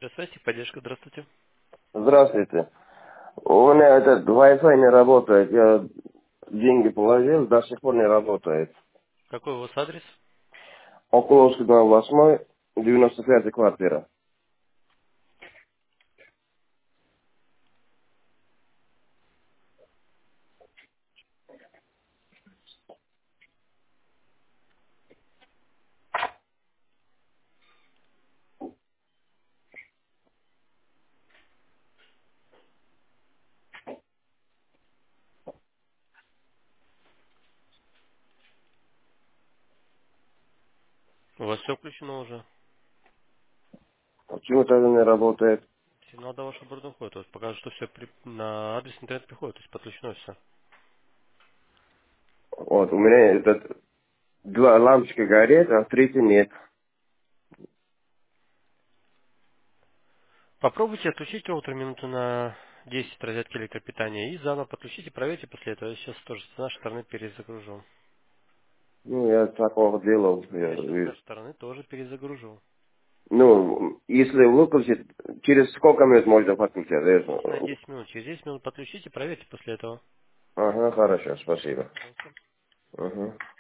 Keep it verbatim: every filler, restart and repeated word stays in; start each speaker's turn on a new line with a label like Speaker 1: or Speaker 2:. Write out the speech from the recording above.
Speaker 1: Связь, поддержка, здравствуйте.
Speaker 2: Здравствуйте. У меня этот Wi-Fi не работает. Я деньги положил, до сих пор не работает.
Speaker 1: Какой у вас адрес?
Speaker 2: Околовский дом восемь, девяносто пятая квартира.
Speaker 1: У вас все включено уже.
Speaker 2: Почему тогда не работает?
Speaker 1: Сигнал до вашего борта уходит. Вот покажет, что все на адрес интернет приходит, то есть подключено все.
Speaker 2: Вот, у меня этот два лампочки горят, а третьей нет.
Speaker 1: Попробуйте отключить роутер минуту на десять розетки электропитания и заново подключите, проверьте после этого. Я сейчас тоже с нашей стороны перезагружу.
Speaker 2: Ну, я такого делал.
Speaker 1: Я
Speaker 2: Я,
Speaker 1: сейчас с
Speaker 2: вижу.
Speaker 1: нашей стороны тоже перезагружу.
Speaker 2: Ну, если выключить, через сколько минут можно подключать? Я
Speaker 1: Дайте на
Speaker 2: знаю.
Speaker 1: десять минут. Через десять минут подключите, проверьте после этого.
Speaker 2: Ага, хорошо, спасибо.
Speaker 1: Пожалуйста.
Speaker 2: Ага.